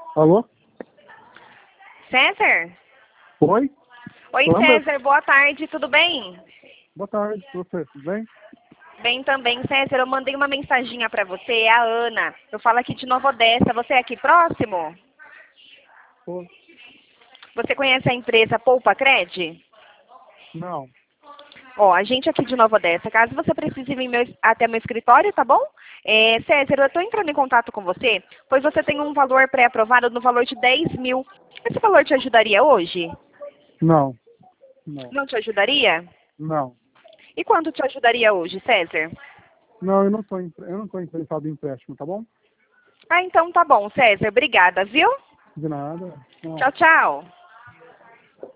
Alô? César? Oi? Oi, Sandra? César, boa tarde, tudo bem? Boa tarde, você, tudo bem? Bem também, César, eu mandei uma mensaginha pra você, é a Ana. Eu falo aqui de Nova Odessa, você é aqui próximo? Tô. Você conhece a empresa Poupa Cred? Não. Ó, a gente aqui de Nova Odessa, caso você precise vir até meu escritório, tá bom? César, eu estou entrando em contato com você, pois você tem um valor pré-aprovado no valor de 10 mil. Esse valor te ajudaria hoje? Não. Não. Não te ajudaria? Não. E quanto te ajudaria hoje, César? Não, eu não tô interessado em empréstimo, tá bom? Ah, então tá bom, César. Obrigada, viu? De nada. Não. Tchau, tchau.